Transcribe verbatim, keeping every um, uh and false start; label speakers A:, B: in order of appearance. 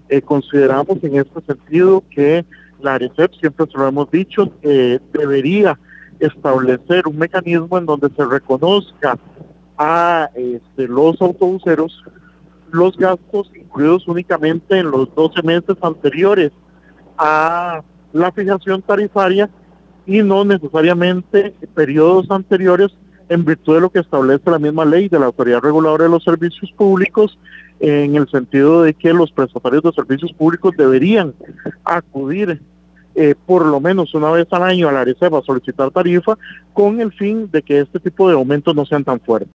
A: Eh, consideramos en este sentido que la ARECEP, siempre se lo hemos dicho, eh, debería establecer un mecanismo en donde se reconozca a este, los autobuseros los gastos incluidos únicamente en los doce meses anteriores a la fijación tarifaria y no necesariamente periodos anteriores, en virtud de lo que establece la misma ley de la Autoridad Reguladora de los Servicios Públicos, en el sentido de que los prestatarios de servicios públicos deberían acudir eh, por lo menos una vez al año a la ARECEP a solicitar tarifa, con el fin de que este tipo de aumentos no sean tan fuertes.